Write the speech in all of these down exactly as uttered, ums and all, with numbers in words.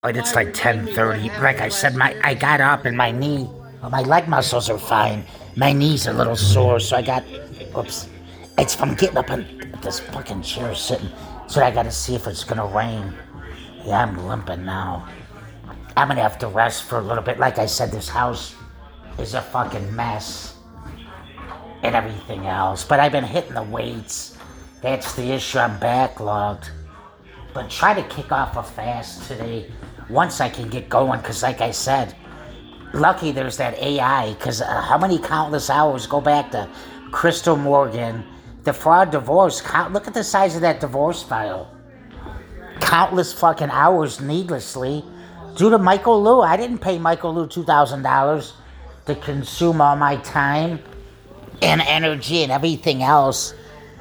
But it's like ten thirty. Like I said, my I got up and my knee, well, my leg muscles are fine. My knee's a little sore, so I got, oops. It's from getting up in this fucking chair sitting. So I gotta see if it's gonna rain. Yeah, I'm limping now. I'm gonna have to rest for a little bit. Like I said, this house is a fucking mess and everything else. But I've been hitting the weights. That's the issue. I'm backlogged. But try to kick off a fast today once I can get going, because like I said, lucky there's that A I, because uh, how many countless hours go back to Crystal Morgan, the fraud divorce. Count, look at the size of that divorce file. Countless fucking hours needlessly due to Michael Lou. I didn't pay Michael Lou two thousand dollars to consume all my time and energy and everything else.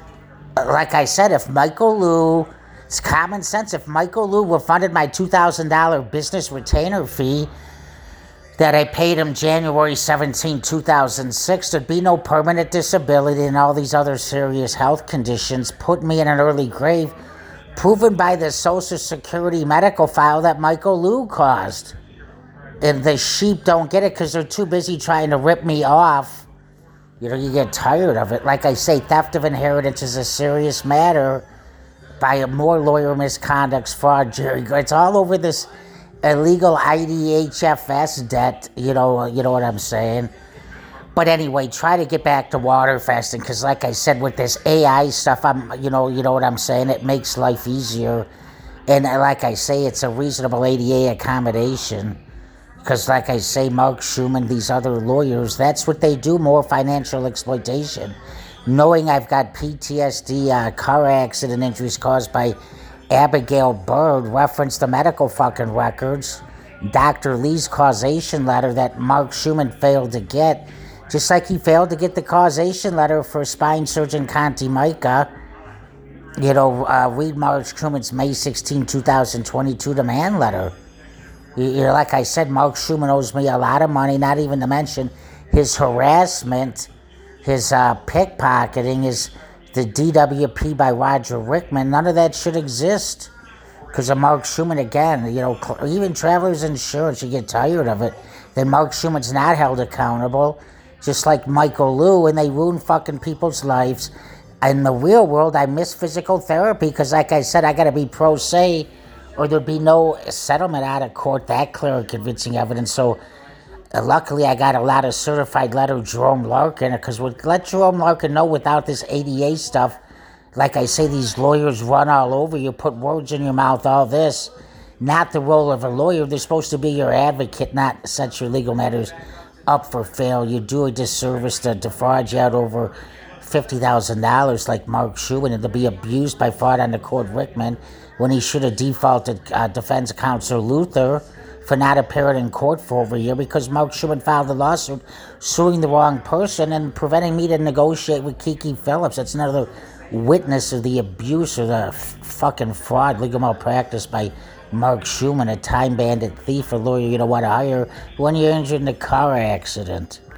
Like I said, if Michael Lou, it's common sense, if Michael Lou refunded my two thousand dollars business retainer fee that I paid him January seventeenth, two thousand six, there'd be no permanent disability and all these other serious health conditions, put me in an early grave, proven by the Social Security medical file that Michael Lou caused. And the sheep don't get it because they're too busy trying to rip me off. You know, you get tired of it. Like I say, theft of inheritance is a serious matter by more lawyer misconducts, fraud, Jerry. It's all over this illegal I D H F S debt. You know, you know what I'm saying. But anyway, try to get back to water fasting, because like I said, with this A I stuff, I'm, you know, you know what I'm saying. It makes life easier, and like I say, it's a reasonable A D A accommodation. Because like I say, Mark Schumann, these other lawyers, that's what they do, more financial exploitation. Knowing I've got P T S D, uh, car accident injuries caused by Abigail Byrd, reference the medical fucking records, Doctor Lee's causation letter that Mark Schumann failed to get, just like he failed to get the causation letter for spine surgeon Conti Micah. You know, uh, read Mark Schumann's May sixteenth, twenty twenty-two demand letter. You know, like I said, Mark Schumann owes me a lot of money, not even to mention his harassment, his uh, pickpocketing, his the D W P by Roger Rickman. None of that should exist because of Mark Schumann. Again, you know, even Travelers Insurance, you get tired of it. Then Mark Schumann's not held accountable, just like Michael Lou, and they ruin fucking people's lives. In the real world, I miss physical therapy because, like I said, I got to be pro se, or there'd be no settlement out of court, that clear and convincing evidence. So uh, luckily I got a lot of certified letter Jerome Larkin, because would let Jerome Larkin know without this A D A stuff, like I say, these lawyers run all over you, put words in your mouth, all this. Not the role of a lawyer. They're supposed to be your advocate, not set your legal matters up for fail. You do a disservice to defraud you out over fifty thousand dollars like Mark Schumann, and to be abused by fraud on the court Rickman when he should have defaulted uh, defense counsel Luther for not appearing in court for over a year because Mark Schumann filed a lawsuit suing the wrong person and preventing me to negotiate with Kiki Phillips. That's another witness of the abuse or the f- fucking fraud, legal malpractice by Mark Schumann, a time bandit thief, a lawyer you don't want to hire when you're injured in a car accident.